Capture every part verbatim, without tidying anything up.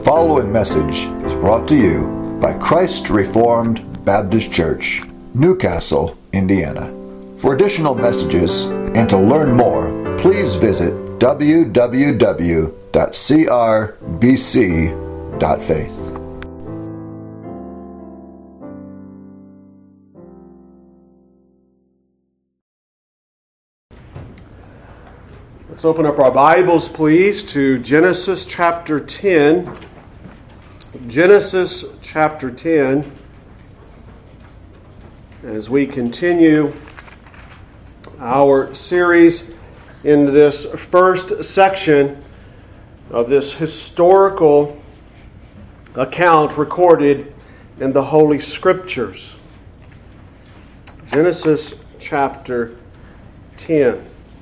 following message is brought to you by Christ Reformed Baptist Church, Newcastle, Indiana. For additional messages and to learn more, please visit w w w dot c r b c dot faith. Let's open up our Bibles, please, to Genesis chapter ten. Genesis chapter ten. As we continue our series in this first section of this historical account recorded in the Holy Scriptures. Genesis chapter ten.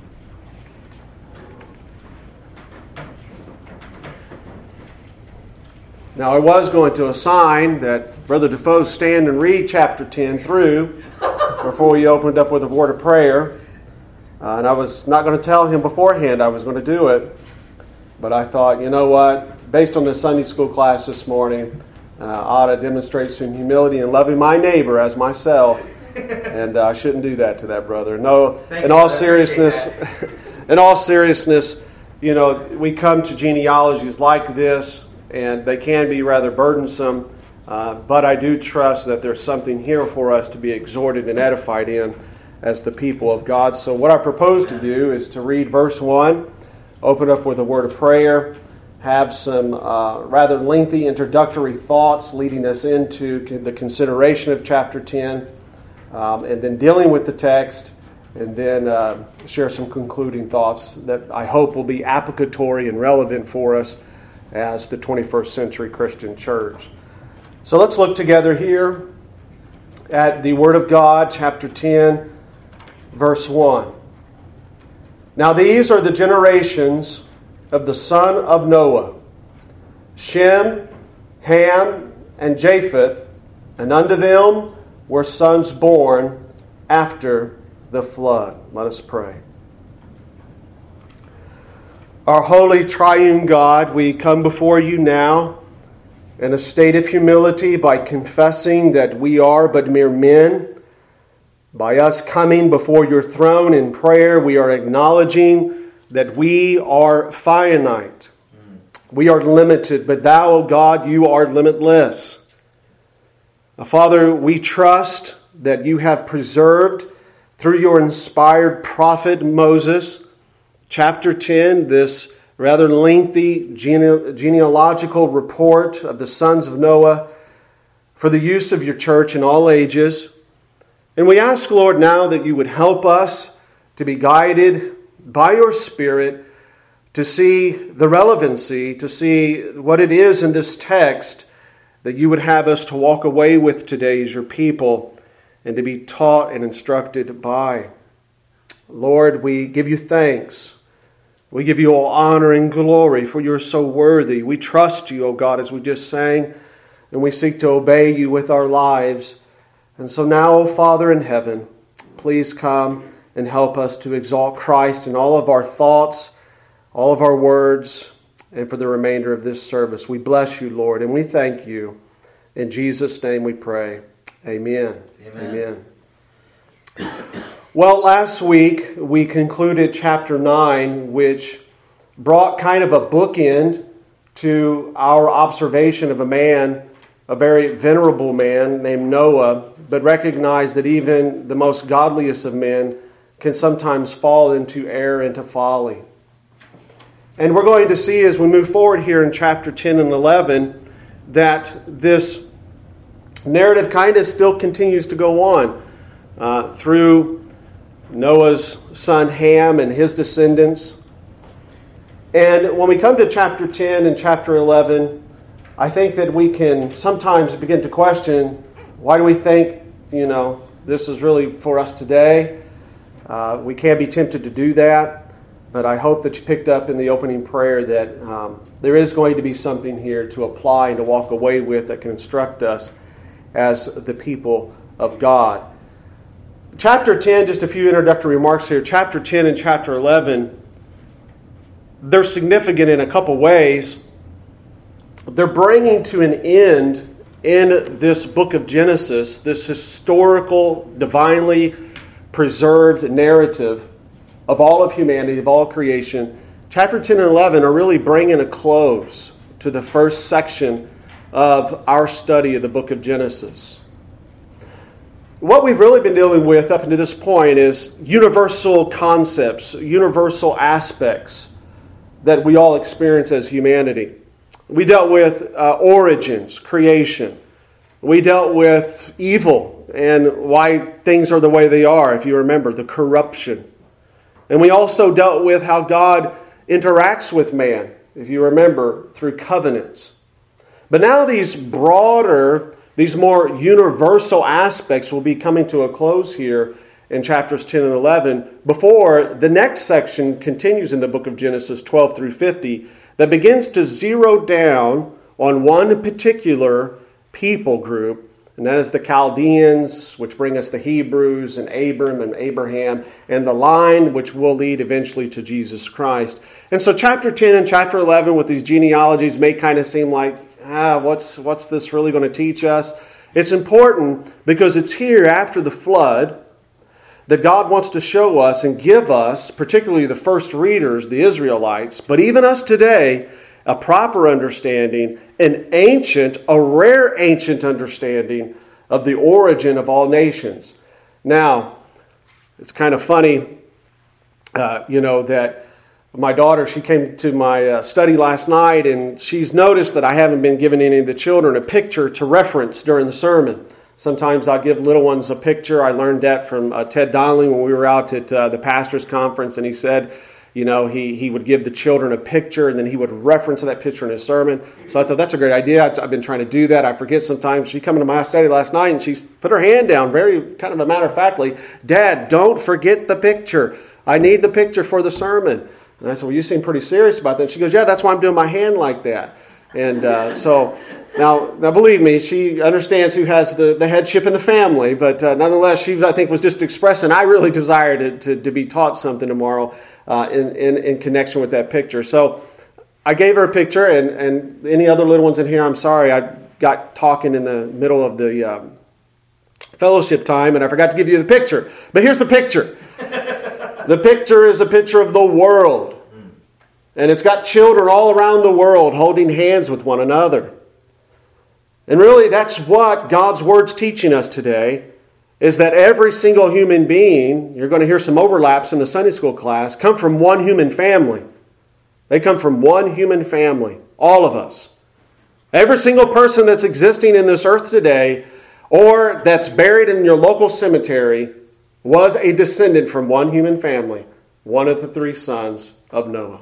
Now, I was going to assign that Brother Defoe stand and read chapter ten through before we opened up with a word of prayer. Uh, and I was not going to tell him beforehand I was going to do it. But I thought, you know what? Based on the Sunday school class this morning, uh, I ought to demonstrate some humility and loving my neighbor as myself. And uh, I shouldn't do that to that brother. No, Thank in you, all brother. seriousness, in all seriousness, you know, we come to genealogies like this, and they can be rather burdensome, uh, but I do trust that there's something here for us to be exhorted and edified in as the people of God. So what I propose to do is to read verse one, open up with a word of prayer, have some uh, rather lengthy introductory thoughts leading us into the consideration of chapter ten, um, and then dealing with the text, and then uh, share some concluding thoughts that I hope will be applicatory and relevant for us as the twenty-first century Christian church. So let's look together here at the Word of God, chapter ten, verse one. Now these are the generations of the son of Noah, Shem, Ham, and Japheth, and unto them were sons born after the flood. Let us pray. Our holy triune God, we come before you now in a state of humility by confessing that we are but mere men. By us coming before your throne in prayer, we are acknowledging that we are finite. We are limited, but thou, O God, you are limitless. Father, we trust that you have preserved through your inspired prophet Moses, chapter ten, this rather lengthy gene- genealogical report of the sons of Noah for the use of your church in all ages. And we ask, Lord, now that you would help us to be guided by your Spirit to see the relevancy, to see what it is in this text that you would have us to walk away with today as your people and to be taught and instructed by. Lord, we give you thanks. We give you all honor and glory, for you are so worthy. We trust you, O God, as we just sang, and we seek to obey you with our lives. And so now, O Father in heaven, please come and help us to exalt Christ in all of our thoughts, all of our words, and for the remainder of this service. We bless you, Lord, and we thank you. In Jesus' name we pray. Amen. Amen. Amen. Well, last week we concluded chapter nine, which brought kind of a bookend to our observation of a man, a very venerable man named Noah, but recognized that even the most godliest of men can sometimes fall into error, into folly. And we're going to see as we move forward here in chapter ten and eleven that this narrative kind of still continues to go on uh, through Noah's son Ham and his descendants. And when we come to chapter ten and chapter eleven, I think that we can sometimes begin to question, why do we think, you know, this is really for us today? Uh, we can be tempted to do that, but I hope that you picked up in the opening prayer that um, there is going to be something here to apply and to walk away with that can instruct us as the people of God. Chapter ten, just a few introductory remarks here. Chapter ten and chapter eleven, they're significant in a couple ways. they're bringing to an end in this book of Genesis, this historical, divinely preserved narrative of all of humanity, of all creation. Chapter ten and eleven are really bringing a close to the first section of our study of the book of Genesis. What we've really been dealing with up until this point is universal concepts, universal aspects that we all experience as humanity. We dealt with uh, origins, creation. We dealt with evil and why things are the way they are, if you remember, the corruption. And we also dealt with how God interacts with man, if you remember, through covenants. But now these broader, these more universal aspects will be coming to a close here in chapters ten and eleven before the next section continues in the book of Genesis twelve through fifty that begins to zero down on one particular people group, and that is the Chaldeans, which bring us the Hebrews and Abram and Abraham, and the line which will lead eventually to Jesus Christ. And so chapter ten and chapter eleven with these genealogies may kind of seem like, ah, what's, what's this really going to teach us? It's important because it's here after the flood that God wants to show us and give us, particularly the first readers, the Israelites, but even us today, a proper understanding, an ancient, a rare ancient understanding of the origin of all nations. Now, it's kind of funny, uh, you know, that my daughter, she came to my uh, study last night, and she's noticed that I haven't been giving any of the children a picture to reference during the sermon. Sometimes I'll give little ones a picture. I learned that from uh, Ted Donnelly when we were out at uh, the pastor's conference, and he said, you know, he, he would give the children a picture, and then he would reference that picture in his sermon. So I thought, that's a great idea. I've been trying to do that. I forget sometimes. She came into my study last night, and she put her hand down very kind of a matter-of-factly, Dad, don't forget the picture. I need the picture for the sermon. And I said, well, you seem pretty serious about that. And she goes, yeah, that's why I'm doing my hand like that. And uh, so now, now, believe me, she understands who has the, the headship in the family. But uh, nonetheless, she, I think, was just expressing, I really desire to, to, to be taught something tomorrow uh, in, in, in connection with that picture. So I gave her a picture, and, and any other little ones in here, I'm sorry, I got talking in the middle of the um, fellowship time, and I forgot to give you the picture. But here's the picture. The picture is a picture of the world. And it's got children all around the world holding hands with one another. And really, that's what God's Word's teaching us today, is that every single human being, you're going to hear some overlaps in the Sunday school class, come from one human family. They come from one human family, all of us. Every single person that's existing in this earth today, or that's buried in your local cemetery, was a descendant from one human family, one of the three sons of Noah.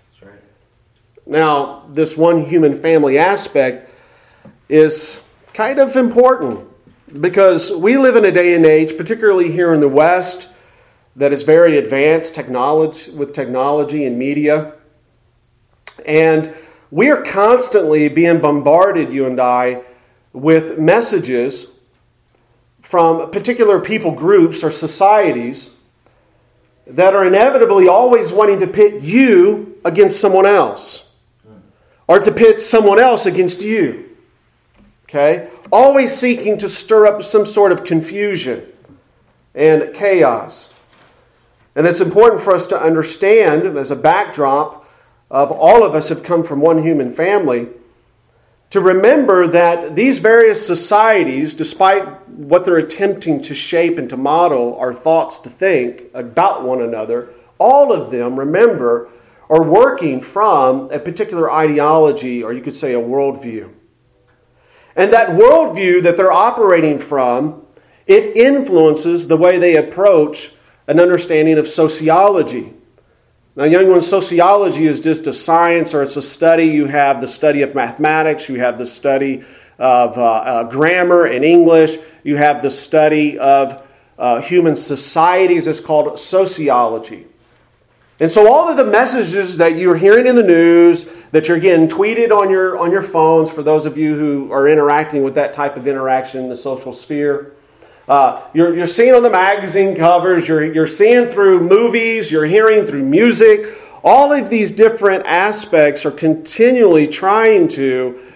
Now, this one human family aspect is kind of important because we live in a day and age, particularly here in the West, that is very advanced technology with technology and media. And we are constantly being bombarded, you and I, with messages from particular people groups or societies that are inevitably always wanting to pit you against someone else. Or to pit someone else against you. Okay? Always seeking to stir up some sort of confusion and chaos. And it's important for us to understand, as a backdrop of all of us have come from one human family, to remember that these various societies, despite what they're attempting to shape and to model our thoughts to think about one another, all of them, remember, are working from a particular ideology, or you could say a worldview. And that worldview that they're operating from, it influences the way they approach an understanding of sociology. Now, young ones, sociology is just a science, or it's a study. You have the study of mathematics, you have the study of uh, uh, grammar and English, you have the study of uh, human societies. It's called sociology. And so all of the messages that you're hearing in the news, that you're getting tweeted on your on your phones, for those of you who are interacting with that type of interaction in the social sphere, uh, you're you're seeing on the magazine covers, you're you're seeing through movies, you're hearing through music. All of these different aspects are continually trying to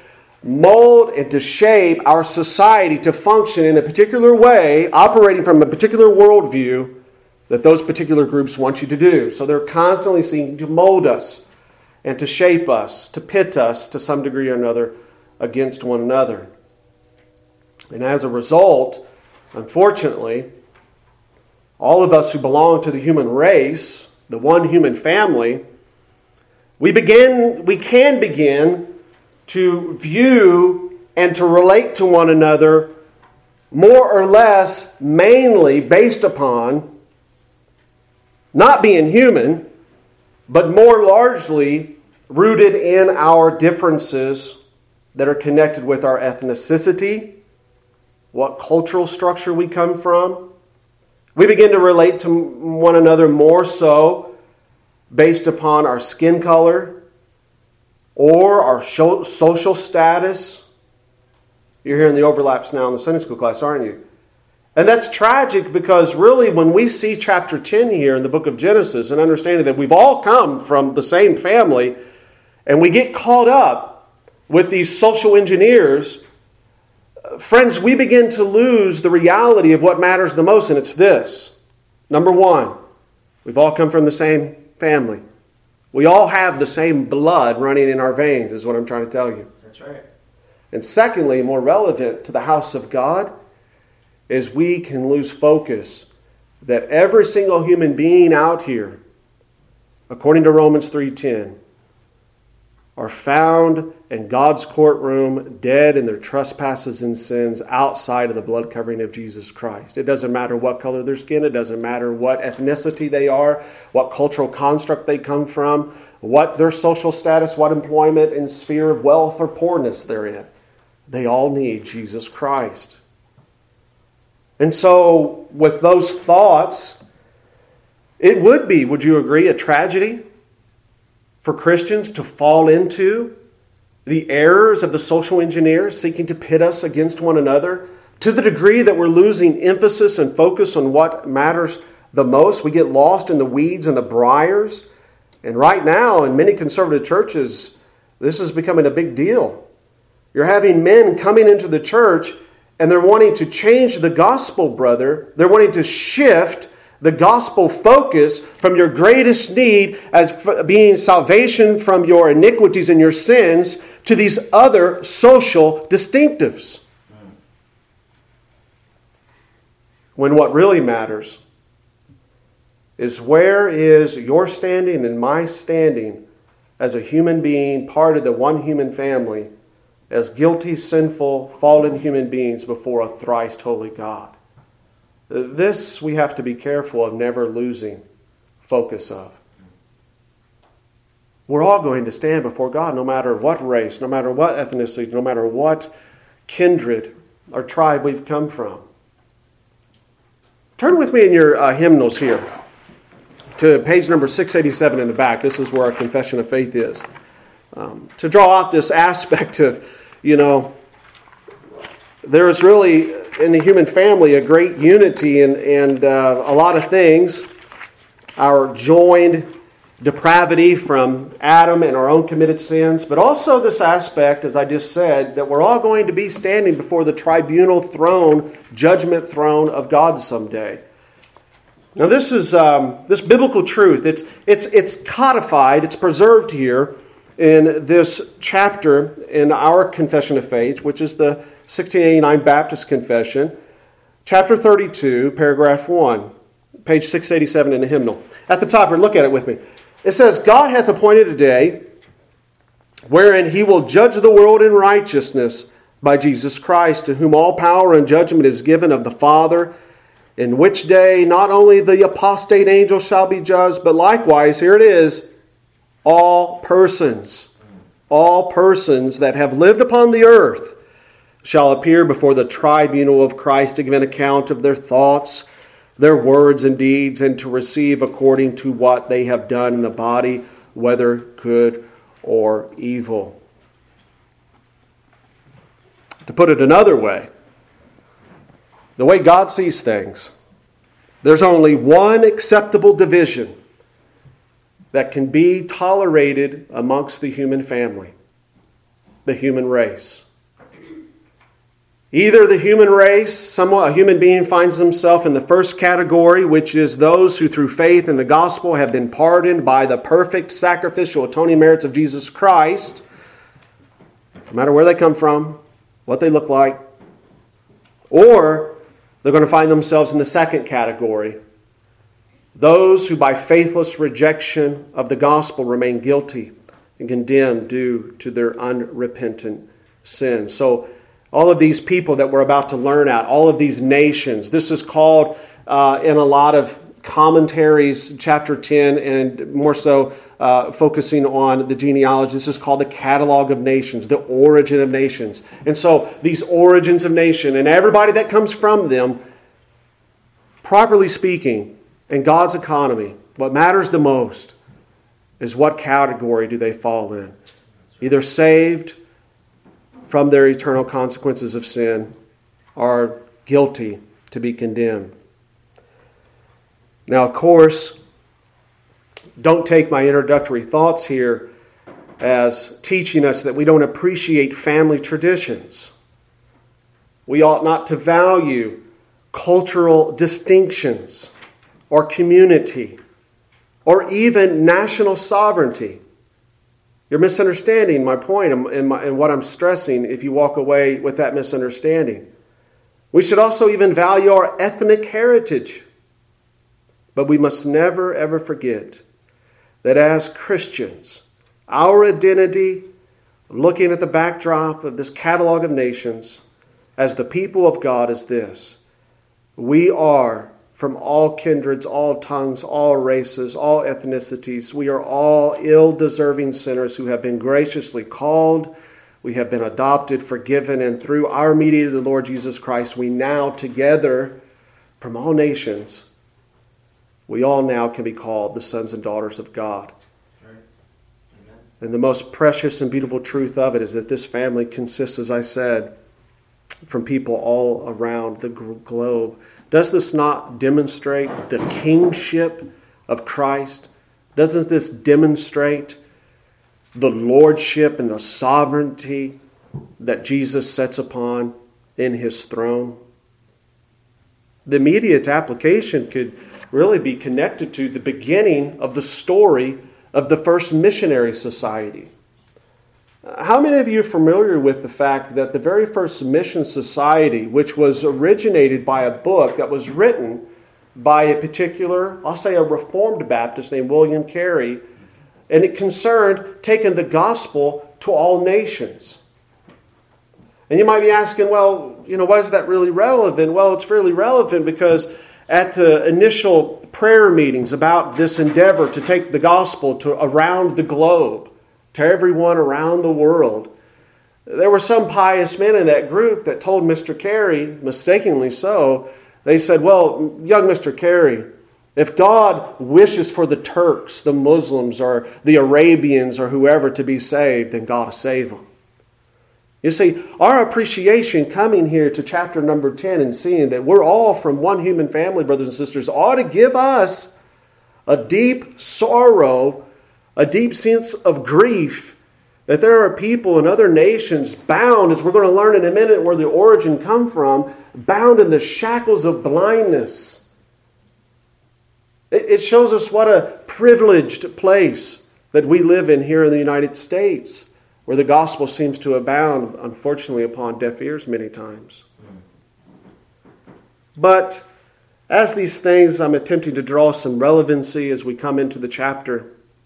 mold and to shape our society to function in a particular way, operating from a particular worldview that those particular groups want you to do. So they're constantly seeking to mold us and to shape us, to pit us to some degree or another against one another. And as a result, unfortunately, all of us who belong to the human race, the one human family, we begin, we can begin to view and to relate to one another more or less mainly based upon not being human, but more largely rooted in our differences that are connected with our ethnicity, what cultural structure we come from. We begin to relate to one another more so based upon our skin color or our social status. You're hearing the overlaps now in the Sunday school class, aren't you? And that's tragic because really when we see chapter ten here in the book of Genesis and understanding that we've all come from the same family and we get caught up with these social engineers, friends, we begin to lose the reality of what matters the most, and it's this. Number one, we've all come from the same family. We all have the same blood running in our veins, is what I'm trying to tell you. That's right. And secondly, more relevant to the house of God, is we can lose focus that every single human being out here, according to Romans three ten, are found in God's courtroom dead in their trespasses and sins outside of the blood covering of Jesus Christ. It doesn't matter what color their skin, it doesn't matter what ethnicity they are, what cultural construct they come from, what their social status, what employment and sphere of wealth or poorness they're in. They all need Jesus Christ. And so, with those thoughts, it would be, would you agree, a tragedy for Christians to fall into the errors of the social engineers seeking to pit us against one another to the degree that we're losing emphasis and focus on what matters the most. We get lost in the weeds and the briars. And right now, in many conservative churches, this is becoming a big deal. You're having men coming into the church and they're wanting to change the gospel, brother. They're wanting to shift the gospel focus from your greatest need as being salvation from your iniquities and your sins to these other social distinctives. When what really matters is where is your standing and my standing as a human being, part of the one human family, as guilty, sinful, fallen human beings before a thrice holy God. This we have to be careful of never losing focus of. We're all going to stand before God no matter what race, no matter what ethnicity, no matter what kindred or tribe we've come from. Turn with me in your uh, hymnals here to page number six eighty-seven in the back. This is where our confession of faith is. Um, to draw out this aspect of, you know, there is really in the human family a great unity and, and uh, a lot of things. Our joined depravity from Adam and our own committed sins, but also this aspect, as I just said, that we're all going to be standing before the tribunal throne, judgment throne of God someday. Now this is um, this biblical truth. It's it's it's codified. It's preserved here in this chapter in our confession of faith, which is the sixteen eighty-nine Baptist Confession, chapter thirty-two, paragraph one, page six eighty-seven in the hymnal. At the top here, look at it with me. It says, God hath appointed a day wherein he will judge the world in righteousness by Jesus Christ, to whom all power and judgment is given of the Father, in which day not only the apostate angels shall be judged, but likewise, here it is, all persons, all persons that have lived upon the earth shall appear before the tribunal of Christ to give an account of their thoughts, their words and deeds, and to receive according to what they have done in the body, whether good or evil. To put it another way, the way God sees things, there's only one acceptable division that can be tolerated amongst the human family, the human race. Either the human race, somewhat a human being finds himself in the first category, which is those who through faith in the gospel have been pardoned by the perfect sacrificial atoning merits of Jesus Christ, no matter where they come from, what they look like. Or they're going to find themselves in the second category, those who by faithless rejection of the gospel remain guilty and condemned due to their unrepentant sin. So all of these people that we're about to learn at, all of these nations, this is called uh, in a lot of commentaries, chapter ten, and more so uh, focusing on the genealogy. This is called the catalog of nations, the origin of nations. And so these origins of nation and everybody that comes from them, properly speaking, in God's economy, what matters the most is what category do they fall in. Either saved from their eternal or of sin, are guilty to be condemned. Now, of course, don't take my introductory thoughts here as teaching us that we don't appreciate family traditions. We ought not to value cultural distinctions or community or even national sovereignty. You're misunderstanding my point and, my, and what I'm stressing if you walk away with that misunderstanding. We should also even value our ethnic heritage. But we must never, ever forget that as Christians, our identity, looking at the backdrop of this catalog of nations, as the people of God, is this. We are from all kindreds, all tongues, all races, all ethnicities. We are all ill-deserving sinners who have been graciously called. We have been adopted, forgiven, and through our mediator, the Lord Jesus Christ, we now together, from all nations, we all now can be called the sons and daughters of God. Right. And the most precious and beautiful truth of it is that this family consists, as I said, from people all around the globe. Does this not demonstrate the kingship of Christ? Doesn't this demonstrate the lordship and the sovereignty that Jesus sets upon in his throne? The immediate application could really be connected to the beginning of the story of the first missionary society. How many of you are familiar with the fact that the very first mission society, which was originated by a book that was written by a particular, I'll say a Reformed Baptist named William Carey, and it concerned taking the gospel to all nations? And you might be asking, well, you know, why is that really relevant? Well, it's really relevant because at the initial prayer meetings about this endeavor to take the gospel to around the globe, to everyone around the world, there were some pious men in that group that told Mister Carey, mistakenly so, they said, well, young Mister Carey, if God wishes for the Turks, the Muslims, or the Arabians, or whoever to be saved, then God will save them. You see, our appreciation coming here to chapter number ten and seeing that we're all from one human family, brothers and sisters, ought to give us a deep sorrow, a deep sense of grief that there are people in other nations bound, as we're going to learn in a minute where the origin come from, bound in the shackles of blindness. It shows us what a privileged place that we live in here in the United States, where the gospel seems to abound, unfortunately, upon deaf ears many times. But as these things, I'm attempting to draw some relevancy as we come into the chapter.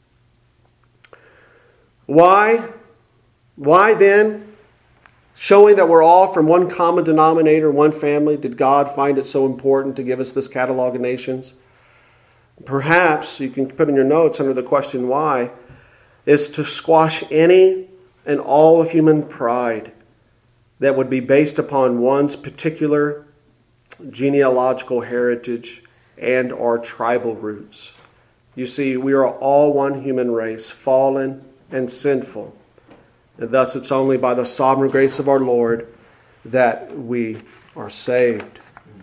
Why? Why then, showing that we're all from one common denominator, one family, did God find it so important to give us this catalog of nations? Perhaps, you can put in your notes under the question why, is to squash any and all human pride that would be based upon one's particular genealogical heritage and our tribal roots. You see, we are all one human race, fallen and sinful. And thus it's only by the sovereign grace of our Lord that we are saved.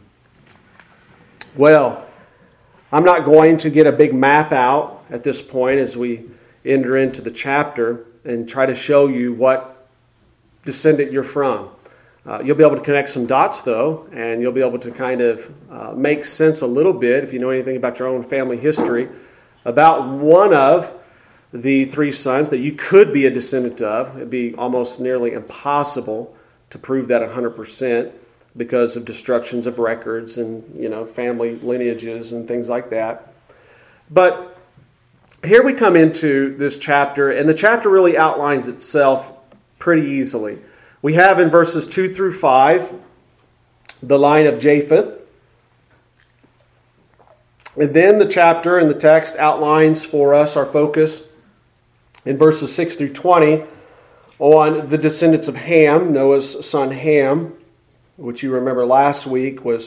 Well, I'm not going to get a big map out at this point as we enter into the chapter and try to show you what descendant you're from. Uh, you'll be able to connect some dots, though, and you'll be able to kind of uh, make sense a little bit, if you know anything about your own family history, about one of the three sons that you could be a descendant of. It'd be almost nearly impossible to prove that one hundred percent because of destructions of records and, you know, family lineages and things like that. But here we come into this chapter, and the chapter really outlines itself pretty easily. We have in verses two through five the line of Japheth. And then the chapter and the text outlines for us our focus in verses six through twenty on the descendants of Ham, Noah's son Ham, which you remember last week was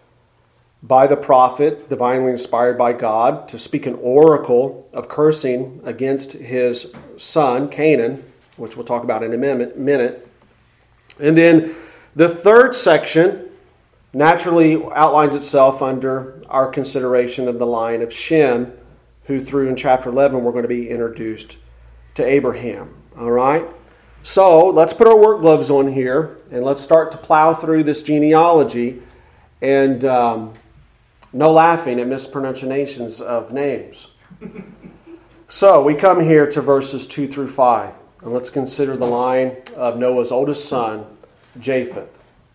by the prophet, divinely inspired by God, to speak an oracle of cursing against his son, Canaan, which we'll talk about in a minute. And then the third section naturally outlines itself under our consideration of the line of Shem, who through in chapter eleven we're going to be introduced to Abraham. All right? So let's put our work gloves on here and let's start to plow through this genealogy, and um, no laughing at mispronunciations of names. So we come here to verses two through five. And let's consider the line of Noah's oldest son, Japheth.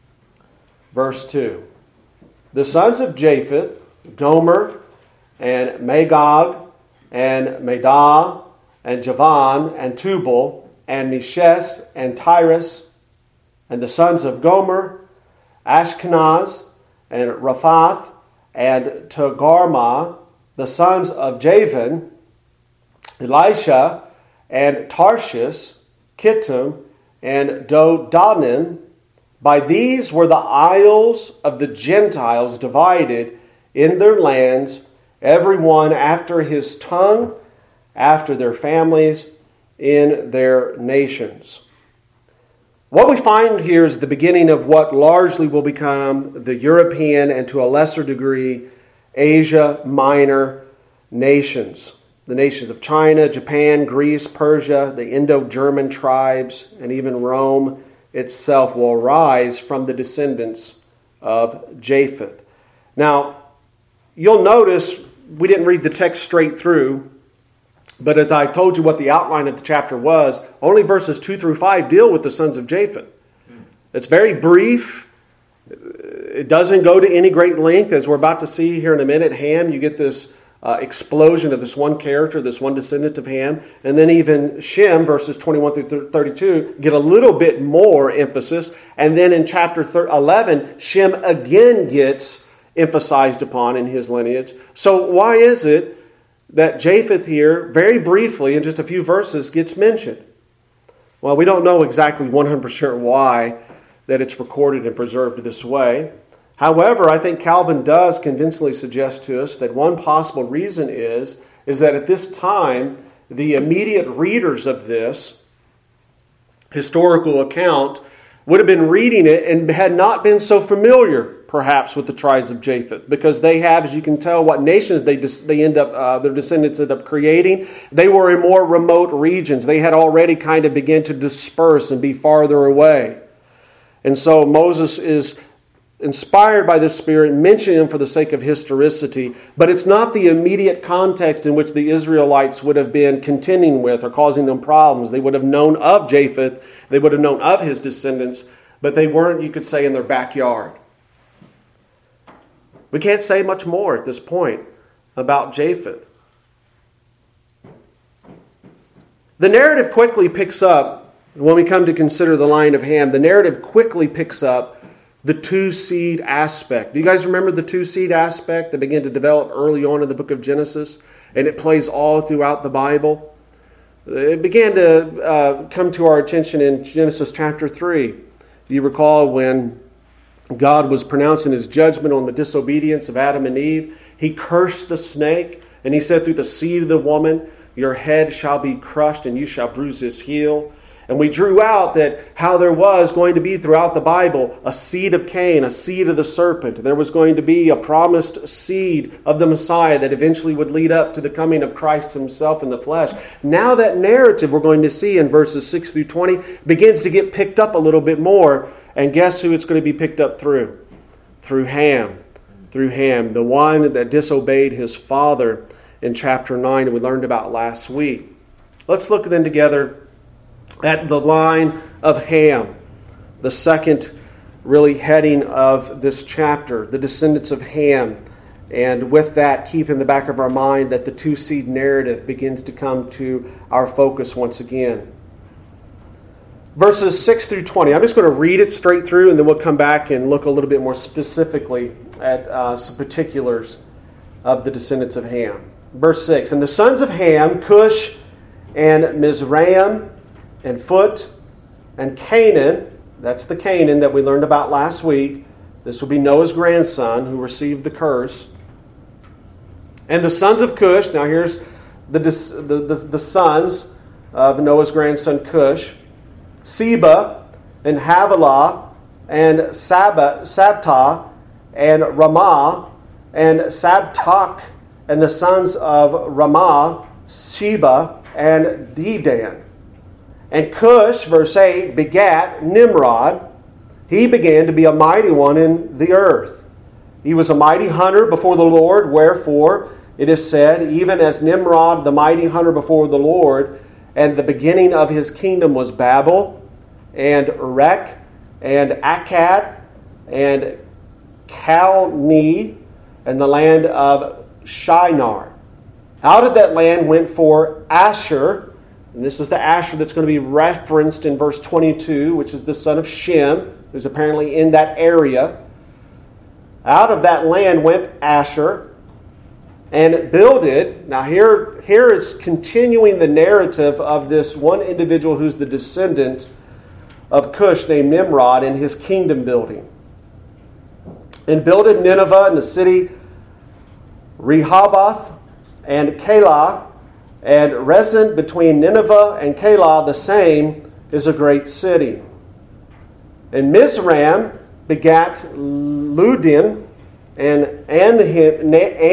Verse two. The sons of Japheth, Gomer, and Magog, and Medah, and Javan, and Tubal, and Meshes, and Tyrus, and the sons of Gomer, Ashkenaz, and Raphath, and Togarmah, the sons of Javan, Elisha, and Tarshish, Kittim, and Dodanim. By these were the isles of the Gentiles divided in their lands, every one after his tongue, after their families, in their nations. What we find here is the beginning of what largely will become the European and to a lesser degree Asia Minor nations. The nations of China, Japan, Greece, Persia, the Indo-German tribes, and even Rome itself will arise from the descendants of Japheth. Now, you'll notice we didn't read the text straight through, but as I told you what the outline of the chapter was, only verses two through five deal with the sons of Japheth. It's very brief. It doesn't go to any great length, as we're about to see here in a minute. Ham, you get this Uh, explosion of this one character, this one descendant of Ham. And then even Shem, verses twenty-one through thirty-two, get a little bit more emphasis. And then in chapter eleven, Shem again gets emphasized upon in his lineage. So why is it that Japheth here, very briefly, in just a few verses, gets mentioned? Well, we don't know exactly one hundred percent why that it's recorded and preserved this way. However, I think Calvin does convincingly suggest to us that one possible reason is, is that at this time, the immediate readers of this historical account would have been reading it and had not been so familiar, perhaps, with the tribes of Japheth, because they have, as you can tell, what nations they they end up, uh, their descendants end up creating. They were in more remote regions. They had already kind of begun to disperse and be farther away. And so Moses is inspired by the Spirit, mentioning them for the sake of historicity, but it's not the immediate context in which the Israelites would have been contending with or causing them problems. They would have known of Japheth, they would have known of his descendants, but they weren't, you could say, in their backyard. We can't say much more at this point about Japheth. The narrative quickly picks up, when we come to consider the line of Ham, the narrative quickly picks up the two-seed aspect. Do you guys remember the two-seed aspect that began to develop early on in the book of Genesis? And it plays all throughout the Bible. It began to uh, come to our attention in Genesis chapter three. You recall when God was pronouncing his judgment on the disobedience of Adam and Eve, he cursed the snake, and he said, through the seed of the woman, your head shall be crushed and you shall bruise his heel. And we drew out that how there was going to be throughout the Bible a seed of Cain, a seed of the serpent. There was going to be a promised seed of the Messiah that eventually would lead up to the coming of Christ himself in the flesh. Now that narrative we're going to see in verses six through twenty begins to get picked up a little bit more And guess who it's going to be picked up through? Through Ham. Through Ham, the one that disobeyed his father in chapter nine that we learned about last week. Let's look then together at the line of Ham, the second really heading of this chapter, the descendants of Ham. And with that, keep in the back of our mind that the two-seed narrative begins to come to our focus once again. Verses six through twenty. I'm just going to read it straight through, and then we'll come back and look a little bit more specifically at uh, some particulars of the descendants of Ham. Verse six. And the sons of Ham, Cush and Mizraim and Phut and Canaan. That's the Canaan that we learned about last week. This will be Noah's grandson who received the curse. And the sons of Cush. Now here's the, the, the, the sons of Noah's grandson Cush. Seba and Havilah and Sab- Sabta and Ramah and Sabtak, and the sons of Ramah, Sheba and Dedan. And Cush, verse eight, begat Nimrod. He began to be a mighty one in the earth. He was a mighty hunter before the Lord, wherefore it is said, even as Nimrod, the mighty hunter before the Lord, and the beginning of his kingdom was Babel, and Erech, and Akkad, and Calneh, and the land of Shinar. Out of that land went for Asher, and this is the Asher that's going to be referenced in verse twenty-two, which is the son of Shem, who's apparently in that area. Out of that land went Asher, and builded. Now here, here is continuing the narrative of this one individual who's the descendant of Cush named Nimrod and his kingdom building. And builded Nineveh and the city Rehoboth and Calah, and Resen between Nineveh and Calah, the same is a great city. And Mizraim begat Ludin and Anmim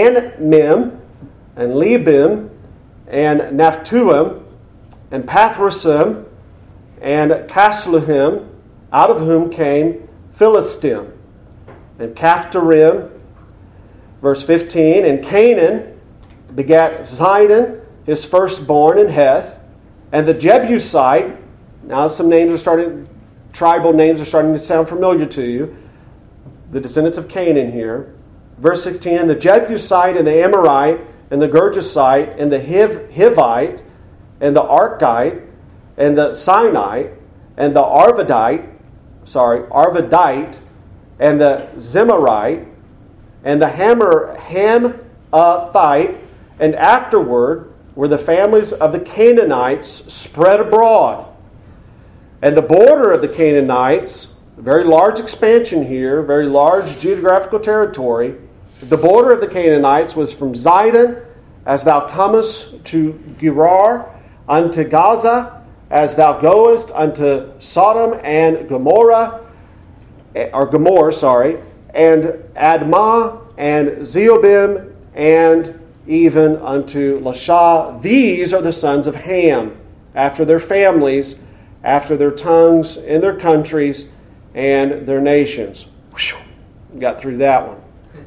and Libim and Naphtuim and Pathrasim and Casluhim, out of whom came Philistim, and Caphtorim. Verse fifteen, and Canaan begat Zidon, his firstborn, in Heth, and the Jebusite. Now some names are starting, tribal names are starting to sound familiar to you. The descendants of Canaan here. Verse sixteen, and the Jebusite and the Amorite and the Girgasite and the Hiv, Hivite and the Archite and the Sinite and the Arvadite, sorry, Arvadite and the Zemarite and the Hammer, Hamathite, and afterward were the families of the Canaanites spread abroad. And the border of the Canaanites, a very large expansion here, very large geographical territory. The border of the Canaanites was from Zidon, as thou comest to Gerar, unto Gaza, as thou goest unto Sodom and Gomorrah, or Gomorrah, sorry, and Admah and Zeobim, and even unto Lasha. These are the sons of Ham, after their families, after their tongues, and their countries, and their nations. Whew, got through that one.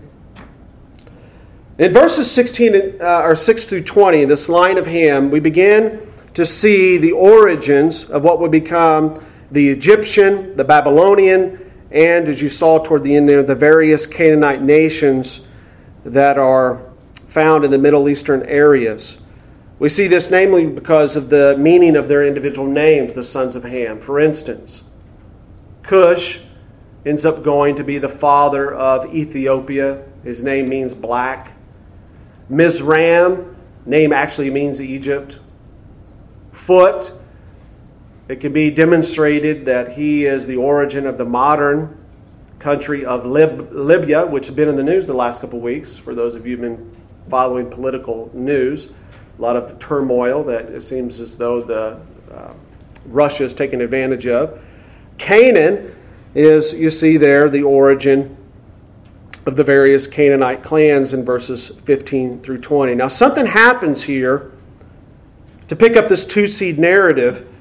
In verses sixteen uh, or six through twenty, this line of Ham, we begin to see the origins of what would become the Egyptian, the Babylonian, and as you saw toward the end there, the various Canaanite nations that are found in the Middle Eastern areas. We see this namely because of the meaning of their individual names, the sons of Ham. For instance, Cush ends up going to be the father of Ethiopia. His name means black. Mizraim, name actually means Egypt. Phut, it can be demonstrated that he is the origin of the modern country of Lib- Libya, which has been in the news the last couple of weeks, for those of you who've been following political news. A lot of turmoil that it seems as though the uh, Russia is taking advantage of. Canaan is, you see there, the origin of the various Canaanite clans in verses fifteen through twenty. Now something happens here to pick up this two-seed narrative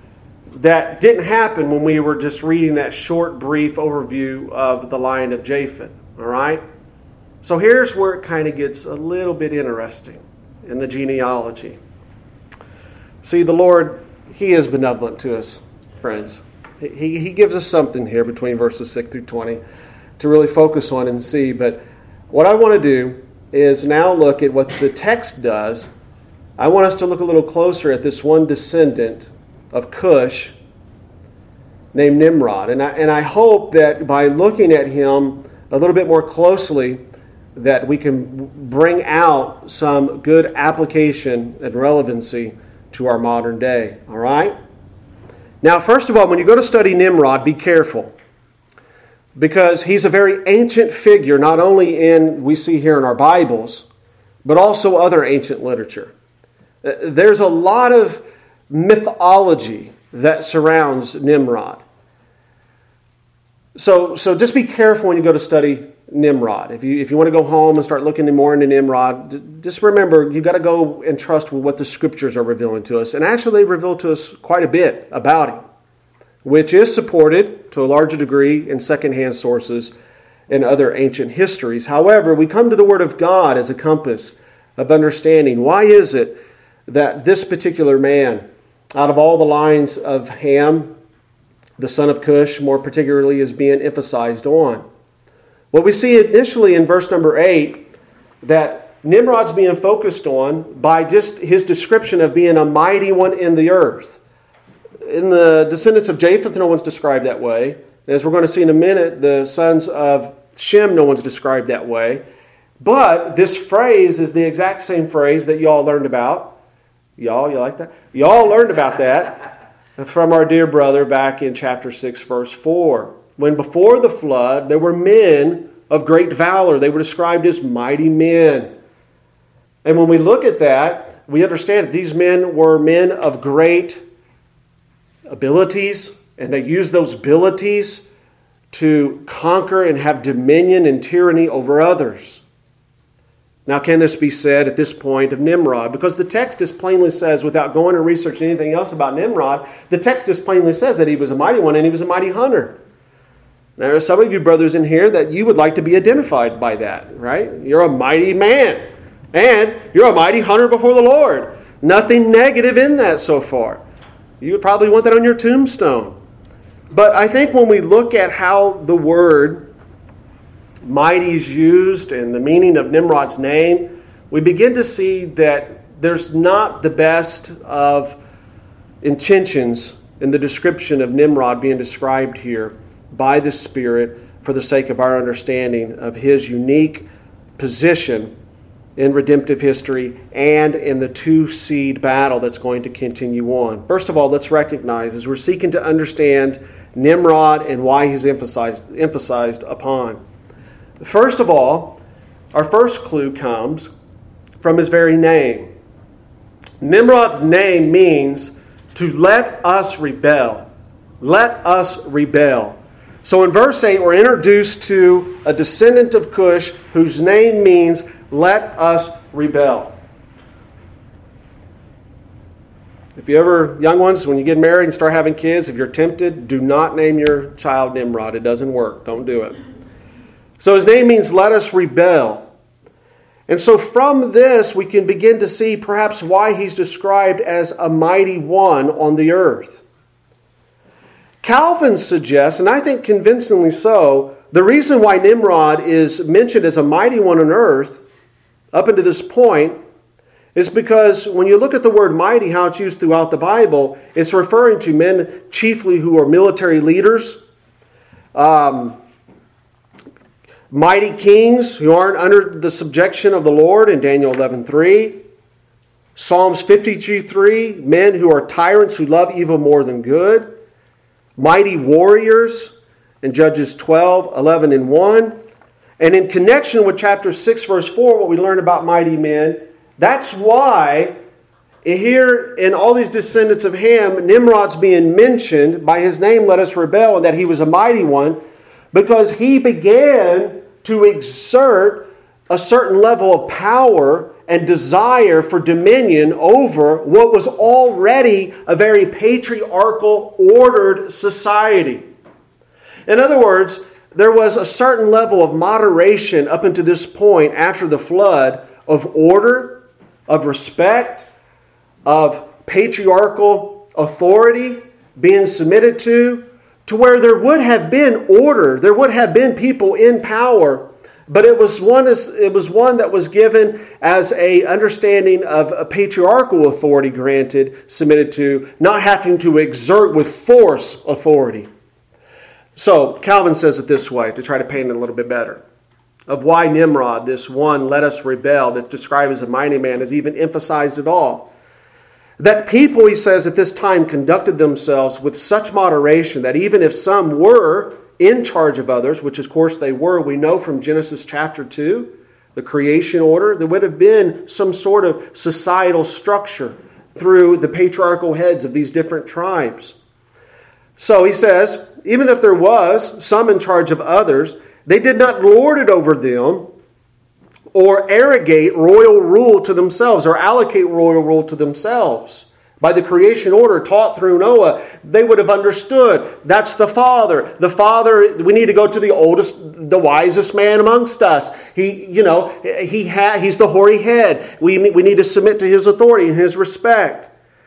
that didn't happen when we were just reading that short, brief overview of the line of Japheth. All right? So here's where it kind of gets a little bit interesting in the genealogy. See, the Lord, He is benevolent to us, friends. He, he gives us something here between verses six through twenty to really focus on and see. But what I want to do is now look at what the text does. I want us to look a little closer at this one descendant of Cush named Nimrod. And I, and I hope that by looking at him a little bit more closely, that we can bring out some good application and relevancy to our modern day. All right? Now, first of all, when you go to study Nimrod, be careful. Because he's a very ancient figure, not only in, we see here in our Bibles, but also other ancient literature. There's a lot of mythology that surrounds Nimrod. So, so just be careful when you go to study Nimrod. If you if you want to go home and start looking more into Nimrod, just remember you've got to go and trust with what the Scriptures are revealing to us. And actually they reveal to us quite a bit about him, which is supported to a larger degree in secondhand sources and other ancient histories. However, we come to the Word of God as a compass of understanding. Why is it that this particular man, out of all the lines of Ham, the son of Cush, more particularly, is being emphasized on? Well, we see initially in verse number eight that Nimrod's being focused on by just his description of being a mighty one in the earth. In the descendants of Japheth, no one's described that way. As we're going to see in a minute, the sons of Shem, no one's described that way. But this phrase is the exact same phrase that y'all learned about. Y'all, you like that? Y'all learned about that from our dear brother back in chapter six, verse four. When before the flood, there were men of great valor. They were described as mighty men. And when we look at that, we understand that these men were men of great abilities, and they used those abilities to conquer and have dominion and tyranny over others. Now, can this be said at this point of Nimrod? Because the text just plainly says, without going and researching anything else about Nimrod, the text just plainly says that he was a mighty one and he was a mighty hunter. There are some of you brothers in here that you would like to be identified by that, right? You're a mighty man, and you're a mighty hunter before the Lord. Nothing negative in that so far. You would probably want that on your tombstone. But I think when we look at how the word mighty is used and the meaning of Nimrod's name, we begin to see that there's not the best of intentions in the description of Nimrod being described here by the Spirit for the sake of our understanding of his unique position in redemptive history and in the two-seed battle that's going to continue on. First of all, let's recognize as we're seeking to understand Nimrod and why he's emphasized, emphasized upon. First of all, our first clue comes from his very name. Nimrod's name means to let us rebel. Let us rebel. So in verse eight, we're introduced to a descendant of Cush whose name means let us rebel. If you ever, young ones, when you get married and start having kids, if you're tempted, do not name your child Nimrod. It doesn't work. Don't do it. So his name means let us rebel. And so from this, we can begin to see perhaps why he's described as a mighty one on the earth. Calvin suggests, and I think convincingly so, the reason why Nimrod is mentioned as a mighty one on earth up until this point is because when you look at the word mighty, how it's used throughout the Bible, it's referring to men chiefly who are military leaders, um, mighty kings who aren't under the subjection of the Lord in Daniel eleven three, Psalms fifty-two three, men who are tyrants who love evil more than good, mighty warriors in Judges twelve, eleven, and one. And in connection with chapter six, verse four, what we learn about mighty men, that's why here in all these descendants of Ham, Nimrod's being mentioned by his name, let us rebel, and that he was a mighty one, because he began to exert a certain level of power and desire for dominion over what was already a very patriarchal, ordered society. In other words, there was a certain level of moderation up until this point after the flood of order, of respect, of patriarchal authority being submitted to, to where there would have been order, there would have been people in power, but it was one it was one that was given as a understanding of a patriarchal authority granted, submitted to, not having to exert with force authority. So Calvin says it this way to try to paint it a little bit better. Of why Nimrod, this one, let us rebel, that's described as a mighty man, is even emphasized at all. That people, he says, at this time conducted themselves with such moderation that even if some were in charge of others, which of course they were, we know from Genesis chapter two, the creation order, there would have been some sort of societal structure through the patriarchal heads of these different tribes. So he says, even if there was some in charge of others, they did not lord it over them or arrogate royal rule to themselves or allocate royal rule to themselves. By the creation order taught through Noah, they would have understood that's the Father. The Father, we need to go to the oldest, the wisest man amongst us. He, you know, he ha, he's the hoary head. We, we need to submit to his authority and his respect.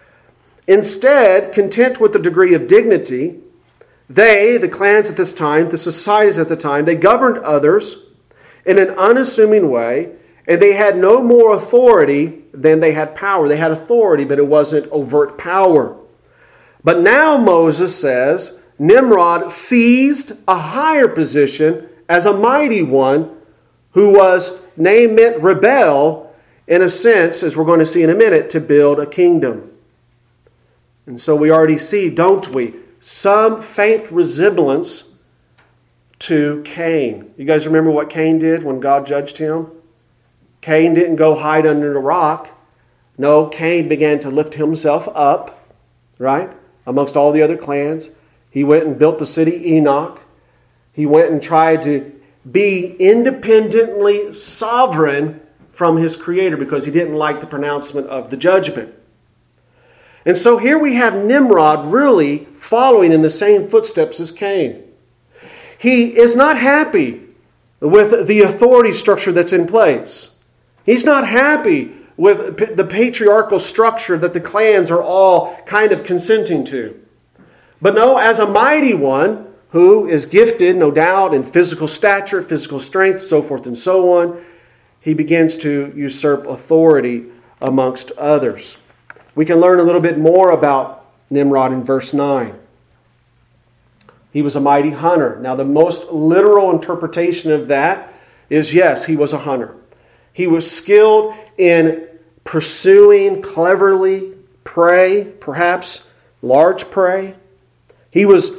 Instead, content with the degree of dignity, they, the clans at this time, the societies at the time, they governed others in an unassuming way, and they had no more authority than they had power. They had authority, but it wasn't overt power. But now Moses says Nimrod seized a higher position as a mighty one who was, name meant rebel, in a sense, as we're going to see in a minute, to build a kingdom. And so we already see, don't we, some faint resemblance to Cain. You guys remember what Cain did when God judged him? Cain didn't go hide under the rock. No, Cain began to lift himself up, right, amongst all the other clans. He went and built the city Enoch. He went and tried to be independently sovereign from his Creator because he didn't like the pronouncement of the judgment. And so here we have Nimrod really following in the same footsteps as Cain. He is not happy with the authority structure that's in place. He's not happy with the patriarchal structure that the clans are all kind of consenting to. But no, as a mighty one who is gifted, no doubt, in physical stature, physical strength, so forth and so on, he begins to usurp authority amongst others. We can learn a little bit more about Nimrod in verse nine. He was a mighty hunter. Now, the most literal interpretation of that is, yes, he was a hunter. He was skilled in pursuing cleverly prey, perhaps large prey. He was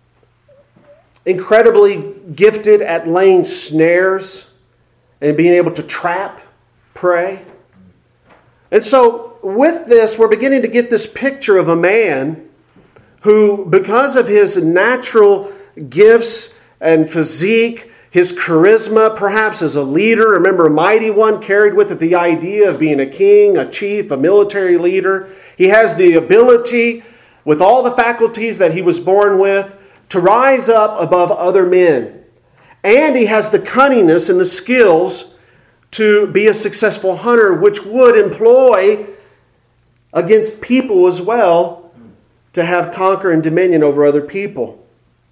incredibly gifted at laying snares and being able to trap prey. And so, with this, we're beginning to get this picture of a man who, because of his natural gifts and physique, his charisma, perhaps as a leader, remember, a mighty one carried with it the idea of being a king, a chief, a military leader. He has the ability, with all the faculties that he was born with, to rise up above other men. And he has the cunningness and the skills to be a successful hunter, which would employ against people as well to have conquer and dominion over other people.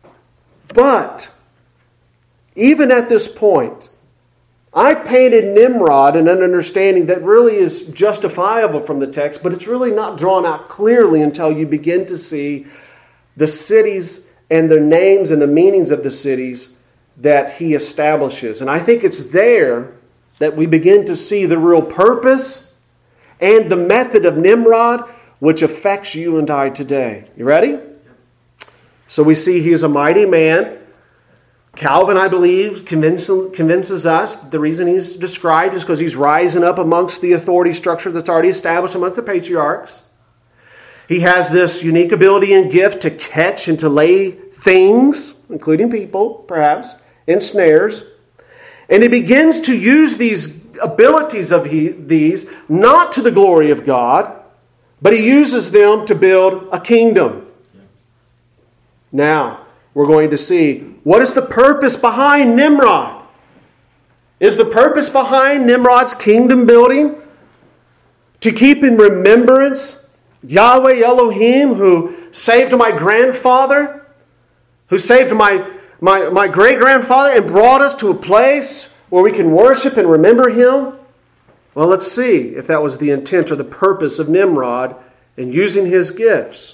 But even at this point, I painted Nimrod in an understanding that really is justifiable from the text, but it's really not drawn out clearly until you begin to see the cities and the names and the meanings of the cities that he establishes. And I think it's there that we begin to see the real purpose and the method of Nimrod, which affects you and I today. You ready? So we see he is a mighty man. Calvin, I believe, convinces, convinces us the reason he's described is because he's rising up amongst the authority structure that's already established amongst the patriarchs. He has this unique ability and gift to catch and to lay things, including people, perhaps, in snares. And he begins to use these abilities of he, these, not to the glory of God, but he uses them to build a kingdom. Now, we're going to see, what is the purpose behind Nimrod? Is the purpose behind Nimrod's kingdom building to keep in remembrance Yahweh Elohim, who saved my grandfather, who saved my, my, my great-grandfather and brought us to a place where we can worship and remember him? Well, let's see if that was the intent or the purpose of Nimrod in using his gifts.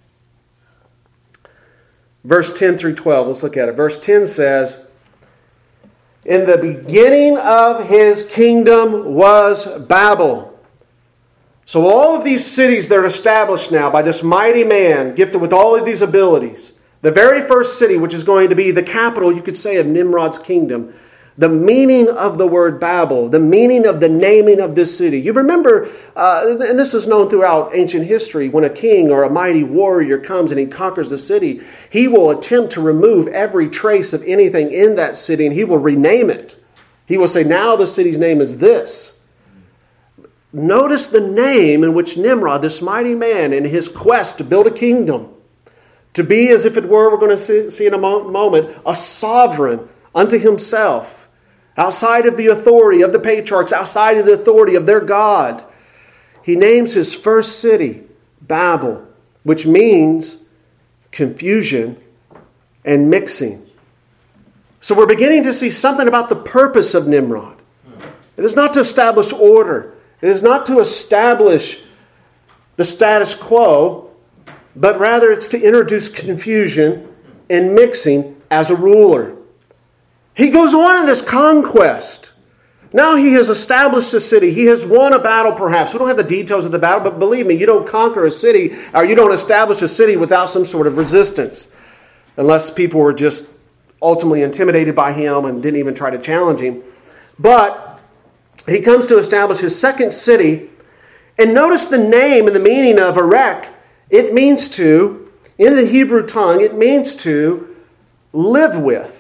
Verse ten through twelve, let's look at it. Verse ten says, "In the beginning of his kingdom was Babel." So all of these cities that are established now by this mighty man, gifted with all of these abilities, the very first city, which is going to be the capital, you could say, of Nimrod's kingdom, the meaning of the word Babel, the meaning of the naming of this city. You remember, uh, and this is known throughout ancient history, when a king or a mighty warrior comes and he conquers the city, he will attempt to remove every trace of anything in that city and he will rename it. He will say, now the city's name is this. Notice the name in which Nimrod, this mighty man, in his quest to build a kingdom, to be as if it were, we're going to see, see in a mo- moment, a sovereign unto himself, outside of the authority of the patriarchs, outside of the authority of their God. He names his first city Babel, which means confusion and mixing. So we're beginning to see something about the purpose of Nimrod. It is not to establish order. It is not to establish the status quo, but rather it's to introduce confusion and mixing as a ruler. He goes on in this conquest. Now he has established a city. He has won a battle perhaps. We don't have the details of the battle, but believe me, you don't conquer a city or you don't establish a city without some sort of resistance. Unless people were just ultimately intimidated by him and didn't even try to challenge him. But he comes to establish his second city. And notice the name and the meaning of Erech. It means to, in the Hebrew tongue, it means to live with.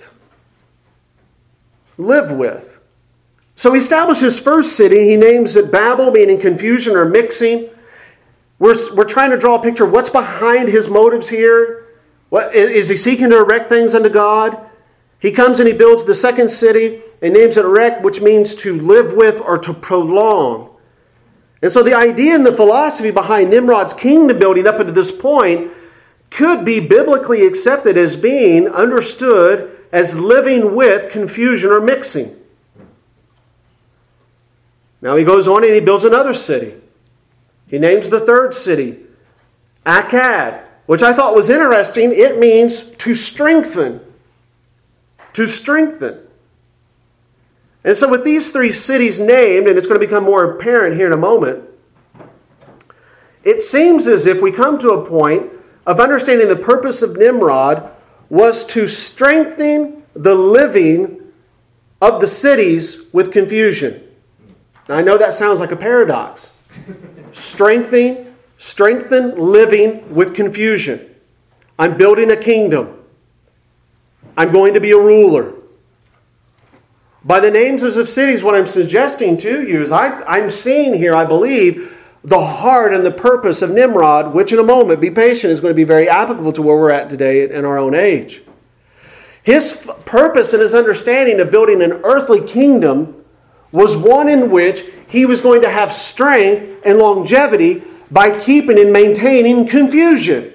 Live with. So he established his first city. He names it Babel, meaning confusion or mixing. We're, we're trying to draw a picture of what's behind his motives here. What, is he seeking to erect things unto God? He comes and he builds the second city and names it Erech, which means to live with or to prolong. And so the idea and the philosophy behind Nimrod's kingdom building up until this point could be biblically accepted as being understood as living with confusion or mixing. Now he goes on and he builds another city. He names the third city Akkad, which I thought was interesting. It means to strengthen. To strengthen. And so with these three cities named, and it's going to become more apparent here in a moment, it seems as if we come to a point of understanding the purpose of Nimrod was to strengthen the living of the cities with confusion. Now, I know that sounds like a paradox. Strengthen, strengthen living with confusion. I'm building a kingdom. I'm going to be a ruler. By the names of cities, what I'm suggesting to you is I, I'm seeing here, I believe, the heart and the purpose of Nimrod, which in a moment, be patient, is going to be very applicable to where we're at today in our own age. His f- purpose and his understanding of building an earthly kingdom was one in which he was going to have strength and longevity by keeping and maintaining confusion.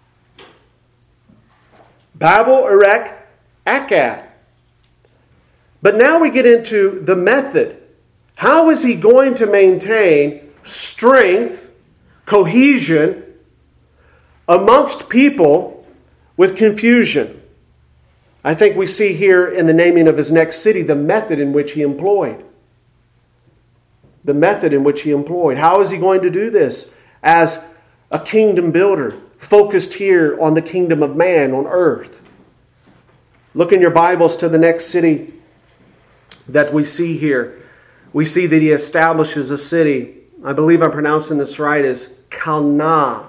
Babel, Erech, Akkad. But now we get into the method. How is he going to maintain strength, cohesion amongst people with confusion? I think we see here in the naming of his next city the method in which he employed. The method in which he employed. How is he going to do this as a kingdom builder, focused here on the kingdom of man on earth? Look in your Bibles to the next city that we see here. We see that he establishes a city. I believe I'm pronouncing this right, as Calneh.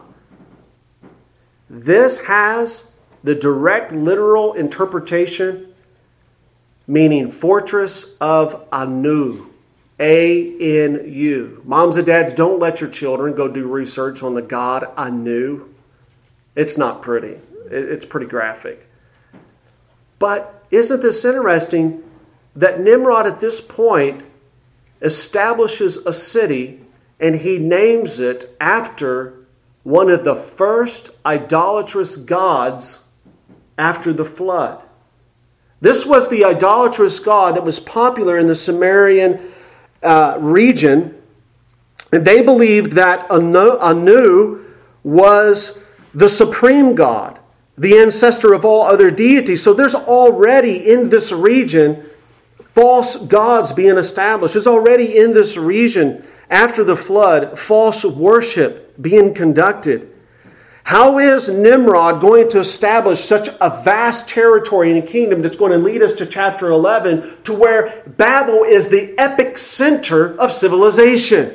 This has the direct literal interpretation meaning fortress of Anu. A N U. Moms and dads, don't let your children go do research on the God Anu. It's not pretty. It's pretty graphic. But isn't this interesting that Nimrod at this point establishes a city and he names it after one of the first idolatrous gods after the flood. This was the idolatrous god that was popular in the Sumerian uh, region. And they believed that Anu, Anu was the supreme god, the ancestor of all other deities. So there's already in this region false gods being established. There's already in this region after the flood false worship being conducted. How is Nimrod going to establish such a vast territory and a kingdom that's going to lead us to chapter eleven, to where Babel is the epic center of civilization?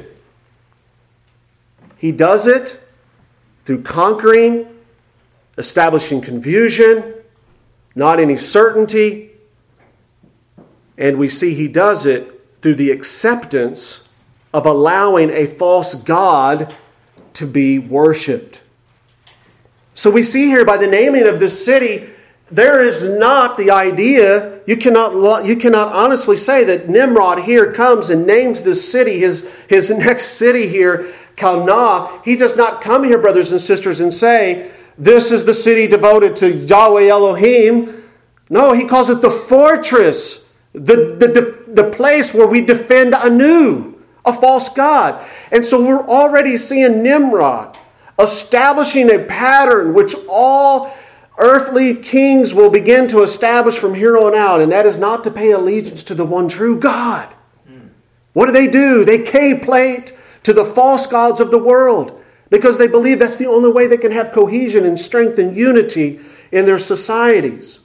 He does it through conquering, establishing confusion, not any certainty, and we see he does it through the acceptance of allowing a false god to be worshipped. So we see here by the naming of this city, there is not the idea, you cannot, you cannot honestly say that Nimrod here comes and names this city, his, his next city here, Calneh. He does not come here, brothers and sisters, and say, this is the city devoted to Yahweh Elohim. No, he calls it the fortress, the, the, the, the place where we defend Anu, a false god. And so we're already seeing Nimrod establishing a pattern which all earthly kings will begin to establish from here on out, and that is not to pay allegiance to the one true God. Mm. What do they do? They cave plate to the false gods of the world because they believe that's the only way they can have cohesion and strength and unity in their societies.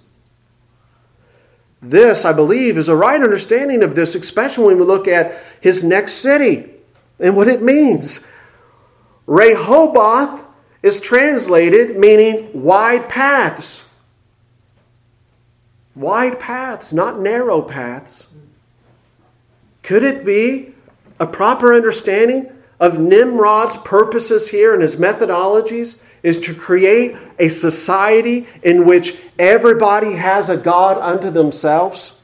This, I believe, is a right understanding of this, especially when we look at his next city and what it means. Rehoboth is translated meaning wide paths. Wide paths, not narrow paths. Could it be a proper understanding of Nimrod's purposes here and his methodologies is to create a society in which everybody has a god unto themselves?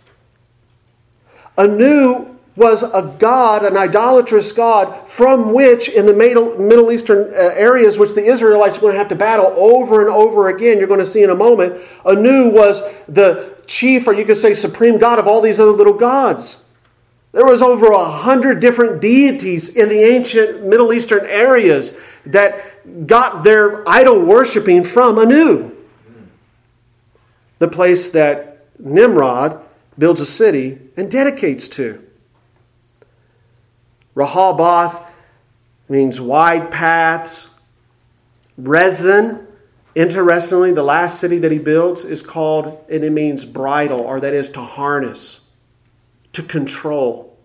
Anu was a god, an idolatrous god, from which in the Middle Eastern areas, which the Israelites are going to have to battle over and over again, you're going to see in a moment, Anu was the chief, or you could say supreme god of all these other little gods. There was over a hundred different deities in the ancient Middle Eastern areas that got their idol worshiping from Anu. The place that Nimrod builds a city and dedicates to. Rehoboth means wide paths. Rezin, interestingly, the last city that he builds is called, and it means bridle, or that is to harness, to control.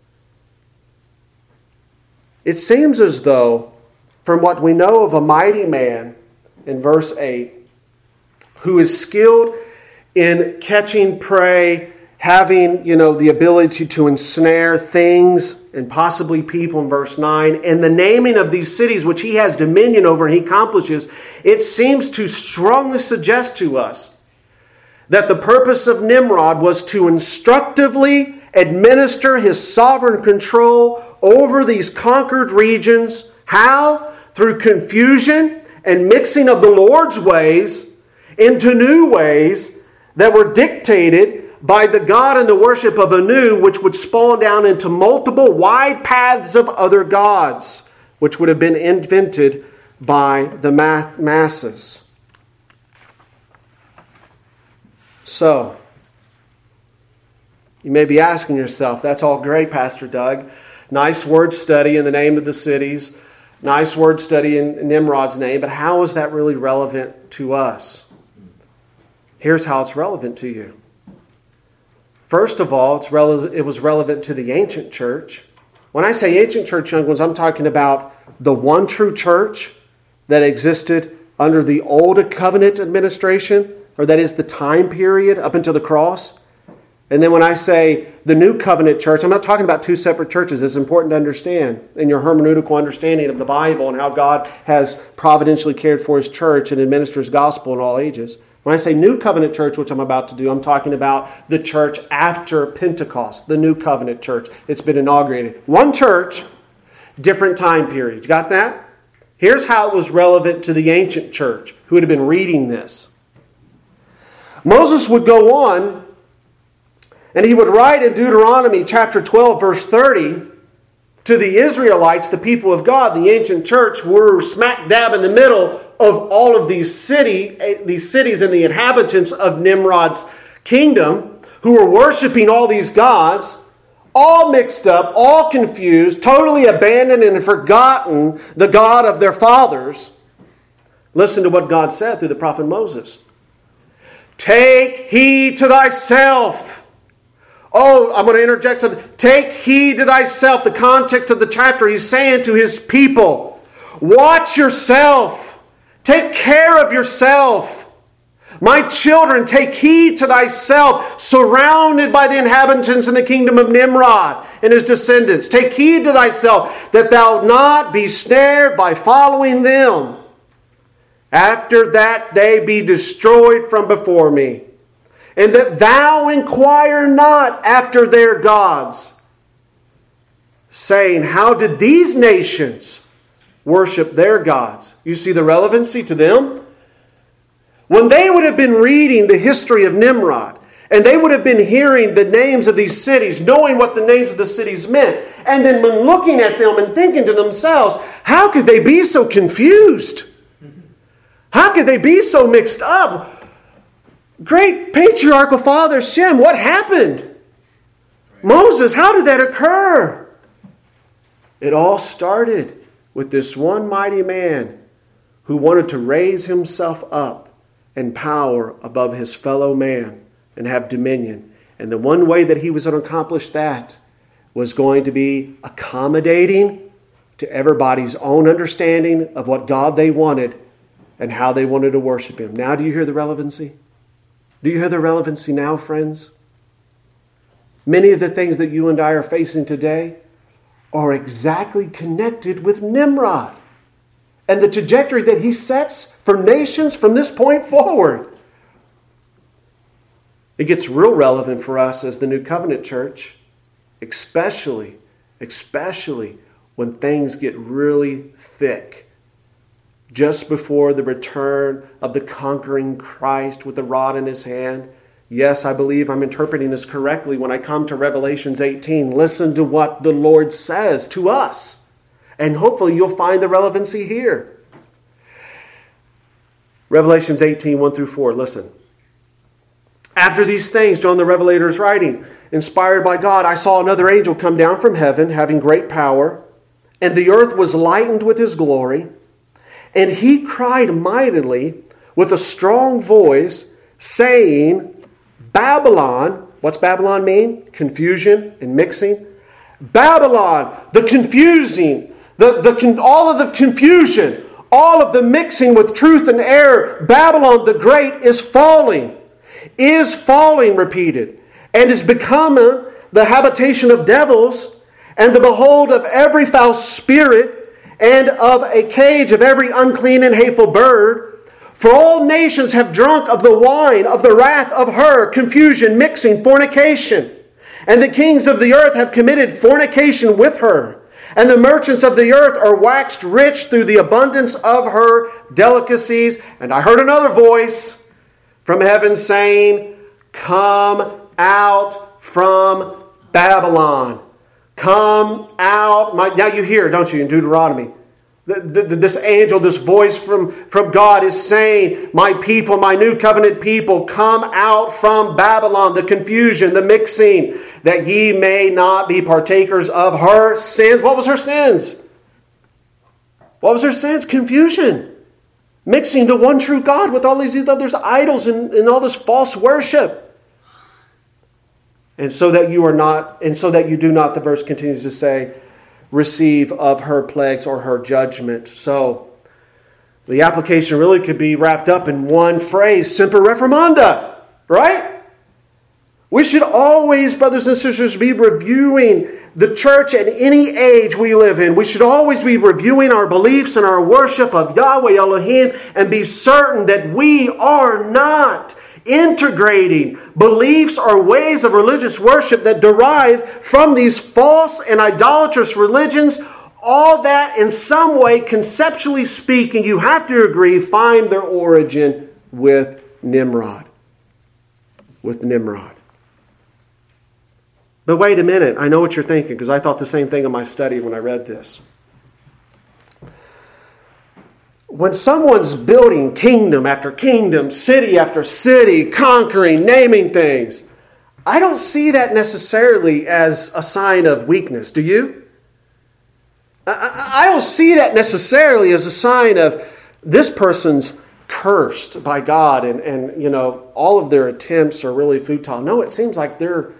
It seems as though, from what we know of a mighty man in verse eight, who is skilled in catching prey, having, you know, the ability to ensnare things and possibly people in verse nine, and the naming of these cities which he has dominion over and he accomplishes, it seems to strongly suggest to us that the purpose of Nimrod was to instructively administer his sovereign control over these conquered regions. How? Through confusion and mixing of the Lord's ways into new ways that were dictated by the god and the worship of Anu, which would spawn down into multiple wide paths of other gods, which would have been invented by the masses. So, you may be asking yourself, that's all great, Pastor Doug. Nice word study in the name of the cities. Nice word study in Nimrod's name. But how is that really relevant to us? Here's how it's relevant to you. First of all, it's rele- it was relevant to the ancient church. When I say ancient church, young ones, I'm talking about the one true church that existed under the old covenant administration, or that is the time period up until the cross. And then when I say the New Covenant church, I'm not talking about two separate churches. It's important to understand in your hermeneutical understanding of the Bible and how God has providentially cared for His church and administers gospel in all ages. When I say New Covenant church, which I'm about to do, I'm talking about the church after Pentecost, the New Covenant church. It's been inaugurated. One church, different time periods. Got that? Here's how it was relevant to the ancient church who would have been reading this. Moses would go on and he would write in Deuteronomy chapter twelve, verse thirty, to the Israelites, the people of God, the ancient church, were smack dab in the middle of all of these city, these cities and the inhabitants of Nimrod's kingdom, who were worshiping all these gods, all mixed up, all confused, totally abandoned and forgotten the God of their fathers. Listen to what God said through the prophet Moses. Take heed to thyself. Oh, I'm going to interject something. Take heed to thyself. The context of the chapter, he's saying to his people, watch yourself. Take care of yourself. My children, take heed to thyself, surrounded by the inhabitants in the kingdom of Nimrod and his descendants. Take heed to thyself, that thou not be snared by following them. After that they be destroyed from before me. And that thou inquire not after their gods, saying, how did these nations worship their gods? You see the relevancy to them? When they would have been reading the history of Nimrod, and they would have been hearing the names of these cities, knowing what the names of the cities meant, and then when looking at them and thinking to themselves, how could they be so confused? How could they be so mixed up? Great patriarchal father Shem, what happened? Moses, how did that occur? It all started with this one mighty man who wanted to raise himself up in power above his fellow man and have dominion. And the one way that he was going to accomplish that was going to be accommodating to everybody's own understanding of what God they wanted and how they wanted to worship Him. Now do you hear the relevancy? Do you hear the relevancy now, friends? Many of the things that you and I are facing today are exactly connected with Nimrod and the trajectory that he sets for nations from this point forward. It gets real relevant for us as the New Covenant church, especially, especially when things get really thick. Just before the return of the conquering Christ with the rod in His hand. Yes, I believe I'm interpreting this correctly when I come to Revelations eighteen. Listen to what the Lord says to us. And hopefully you'll find the relevancy here. Revelations eighteen, one through four. Listen. After these things, John the Revelator is writing, inspired by God, I saw another angel come down from heaven, having great power, and the earth was lightened with his glory. And he cried mightily with a strong voice, saying, Babylon, what's Babylon mean? Confusion and mixing. Babylon, the confusing, the, the, all of the confusion, all of the mixing with truth and error. Babylon the Great is falling, is falling, repeated, and is becoming the habitation of devils and the behold of every foul spirit, and of a cage of every unclean and hateful bird. For all nations have drunk of the wine of the wrath of her, confusion, mixing, fornication. And the kings of the earth have committed fornication with her. And the merchants of the earth are waxed rich through the abundance of her delicacies. And I heard another voice from heaven saying, come out from Babylon. Come out. My, now you hear, don't you, in Deuteronomy? The, the, this angel, this voice from, from God is saying, my people, my new covenant people, come out from Babylon, the confusion, the mixing, that ye may not be partakers of her sins. What was her sins? What was her sins? Confusion. Mixing the one true God with all these other idols and, and all this false worship. And so that you are not, and so that you do not, the verse continues to say, receive of her plagues or her judgment. So the application really could be wrapped up in one phrase, semper reformanda, right? We should always, brothers and sisters, be reviewing the church at any age we live in. We should always be reviewing our beliefs and our worship of Yahweh Elohim and be certain that we are not integrating beliefs or ways of religious worship that derive from these false and idolatrous religions. All that in some way, conceptually speaking, you have to agree, find their origin with Nimrod. With Nimrod. But wait a minute, I know what you're thinking, because I thought the same thing in my study when I read this. When someone's building kingdom after kingdom, city after city, conquering, naming things, I don't see that necessarily as a sign of weakness. Do you? I don't see that necessarily as a sign of this person's cursed by God and, and you know, all of their attempts are really futile. No, it seems like they're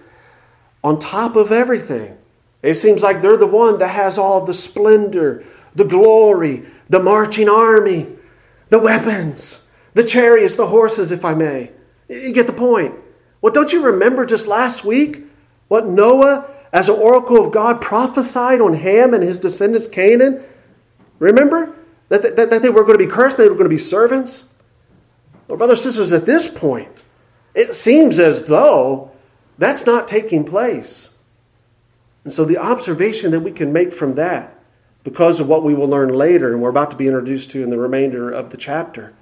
on top of everything. It seems like they're the one that has all the splendor, the glory, the marching army, the weapons, the chariots, the horses, if I may. You get the point. Well, don't you remember just last week what Noah, as an oracle of God, prophesied on Ham and his descendants Canaan? Remember? That, that, that they were going to be cursed, they were going to be servants? Well, brothers and sisters, at this point, it seems as though that's not taking place. And so the observation that we can make from that, because of what we will learn later, and we're about to be introduced to in the remainder of the chapter,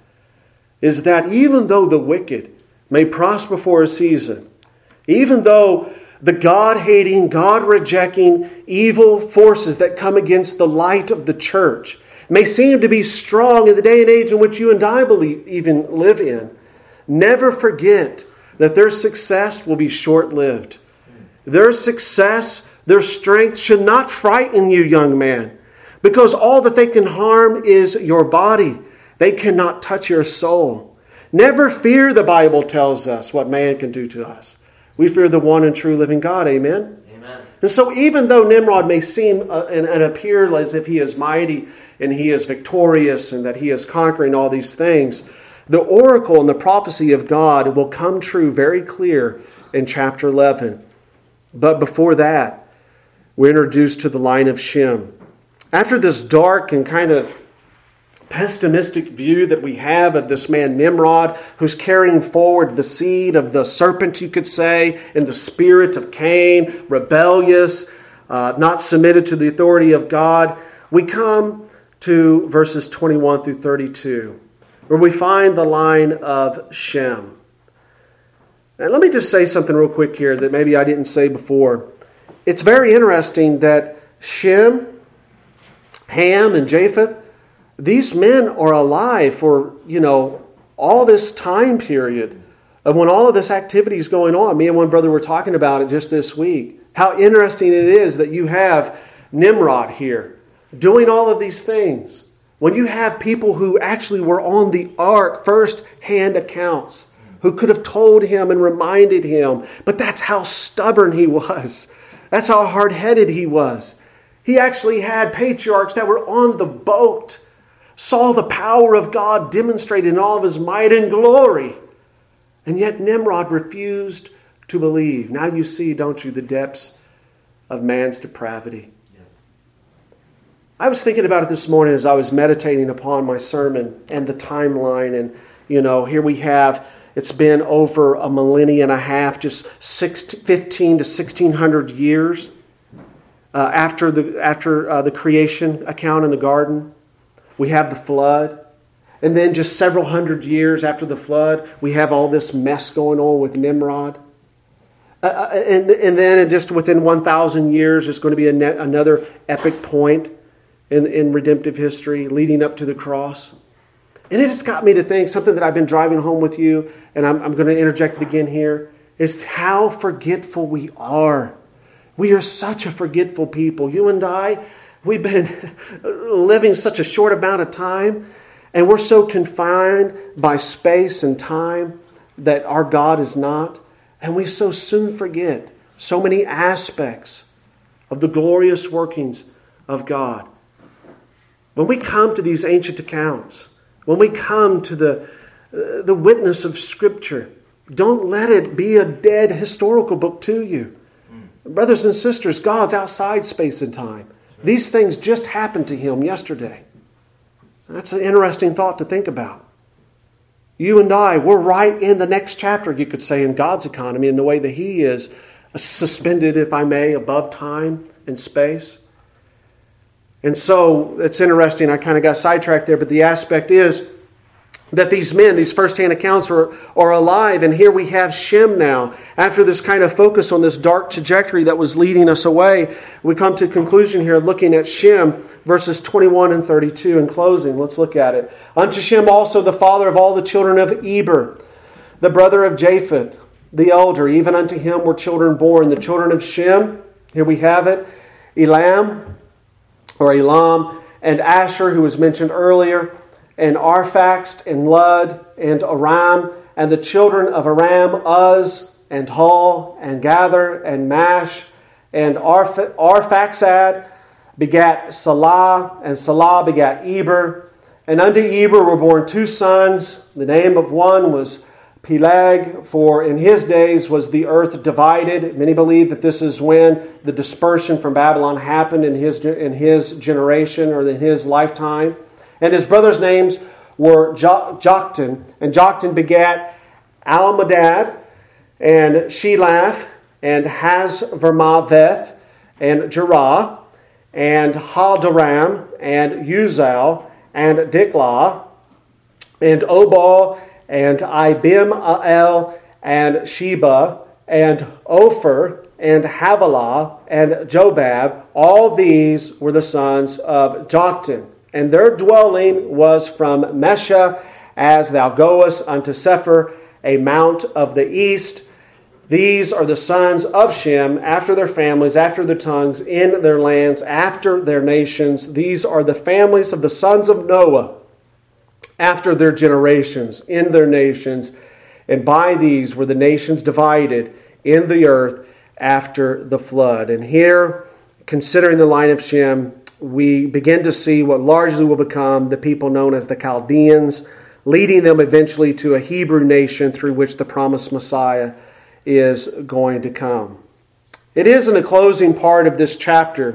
is that even though the wicked may prosper for a season, even though the God-hating, God-rejecting evil forces that come against the light of the church may seem to be strong in the day and age in which you and I believe, even live in, never forget that their success will be short-lived. Their success, their strength should not frighten you, young man, because all that they can harm is your body. They cannot touch your soul. Never fear, the Bible tells us, what man can do to us. We fear the one and true living God. Amen? Amen. And so even though Nimrod may seem uh, and, and appear as if he is mighty and he is victorious and that he is conquering all these things, the oracle and the prophecy of God will come true very clear in chapter eleven. But before that, we're introduced to the line of Shem. After this dark and kind of pessimistic view that we have of this man Nimrod, who's carrying forward the seed of the serpent, you could say, in the spirit of Cain, rebellious, uh, not submitted to the authority of God, we come to verses twenty-one through thirty-two. Where we find the line of Shem. And let me just say something real quick here that maybe I didn't say before. It's very interesting that Shem, Ham, and Japheth, these men are alive for, you know, all this time period of when all of this activity is going on. Me and one brother were talking about it just this week. How interesting it is that you have Nimrod here doing all of these things. When you have people who actually were on the ark, first-hand accounts, who could have told him and reminded him, but that's how stubborn he was. That's how hard-headed he was. He actually had patriarchs that were on the boat, saw the power of God demonstrated in all of his might and glory. And yet Nimrod refused to believe. Now you see, don't you, the depths of man's depravity. I was thinking about it this morning as I was meditating upon my sermon and the timeline. And, you know, here we have, it's been over a millennia and a half, just six, fifteen to sixteen hundred years uh, after the after uh, the creation account in the garden. We have the flood. And then just several hundred years after the flood, we have all this mess going on with Nimrod. Uh, and, and then just within one thousand years, there's going to be a ne- another epic point In, in redemptive history leading up to the cross. And it just got me to think, something that I've been driving home with you, and I'm, I'm going to interject it again here, is how forgetful we are. We are such a forgetful people. You and I, we've been living such a short amount of time, and we're so confined by space and time that our God is not. And we so soon forget so many aspects of the glorious workings of God. When we come to these ancient accounts, when we come to the, uh, the witness of Scripture, Don't let it be a dead historical book to you. Mm. Brothers and sisters, God's outside space and time. These things just happened to him yesterday. That's an interesting thought to think about. You and I, we're right in the next chapter, you could say, in God's economy, in the way that he is suspended, if I may, above time and space. And so it's interesting, I kind of got sidetracked there, but the aspect is that these men, these first-hand accounts are, are alive, and here we have Shem now. After this kind of focus on this dark trajectory that was leading us away, we come to a conclusion here looking at Shem, verses twenty-one and thirty-two in closing. Let's look at it. Unto Shem also the father of all the children of Eber, the brother of Japheth, the elder, even unto him were children born. The children of Shem, here we have it, Elam, or Elam, and Asher, who was mentioned earlier, and Arphaxad, and Lud, and Aram, and the children of Aram, Uz, and Hul, and Gather, and Mash, and Arph- Arphaxad begat Salah, and Salah begat Eber. And unto Eber were born two sons. The name of one was Peleg, for in his days was the earth divided. Many believe that this is when the dispersion from Babylon happened in his, in his generation or in his lifetime. And his brothers' names were Joktan, and Joktan begat Almadad, and Shelaph, and Hazvermaveth, and Jerah, and Haldaram, and Uzal, and Diklah, and Obal, and Ibim-ael, and Sheba, and Ophir, and Havilah, and Jobab. All these were the sons of Joktan. And their dwelling was from Mesha, as thou goest unto Sephir, a mount of the east. These are the sons of Shem, after their families, after their tongues, in their lands, after their nations. These are the families of the sons of Noah, after their generations, in their nations. And by these were the nations divided in the earth after the flood. And here, considering the line of Shem, we begin to see what largely will become the people known as the Chaldeans, leading them eventually to a Hebrew nation through which the promised Messiah is going to come. It is in the closing part of this chapter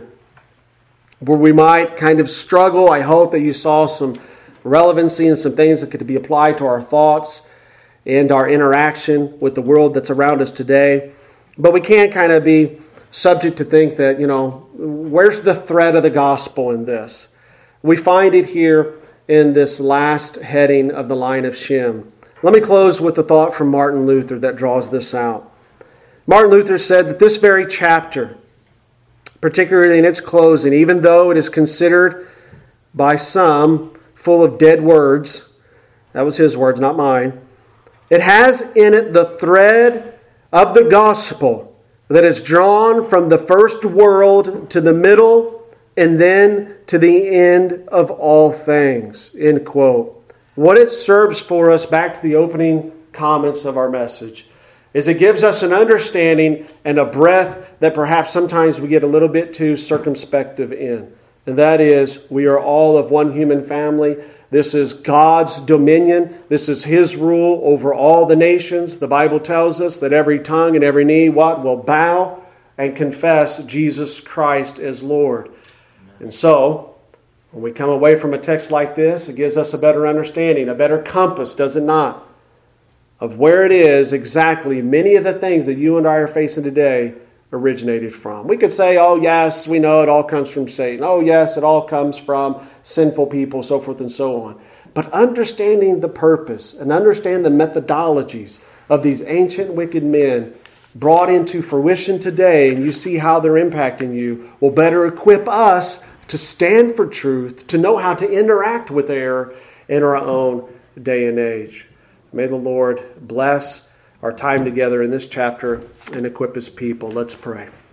where we might kind of struggle. I hope that you saw some relevancy and some things that could be applied to our thoughts and our interaction with the world that's around us today. But we can't kind of be subject to think that, you know, where's the thread of the gospel in this? We find it here in this last heading of the line of Shem. Let me close with a thought from Martin Luther that draws this out. Martin Luther said that this very chapter, particularly in its closing, even though it is considered by some full of dead words, that was his words, not mine, it has in it the thread of the gospel that is drawn from the first world to the middle and then to the end of all things. End quote. What it serves for us, back to the opening comments of our message, is it gives us an understanding and a breath that perhaps sometimes we get a little bit too circumspective in. And that is, we are all of one human family. This is God's dominion. This is His rule over all the nations. The Bible tells us that every tongue and every knee, what, will bow and confess Jesus Christ as Lord. And so, when we come away from a text like this, it gives us a better understanding, a better compass, does it not, of where it is exactly many of the things that you and I are facing today originated from. We could say, oh yes, we know it all comes from Satan. Oh yes, it all comes from sinful people, so forth and so on. But understanding the purpose and understand the methodologies of these ancient wicked men brought into fruition today, and you see how they're impacting you, will better equip us to stand for truth, to know how to interact with error in our own day and age. May the Lord bless our time together in this chapter and equip His people. Let's pray.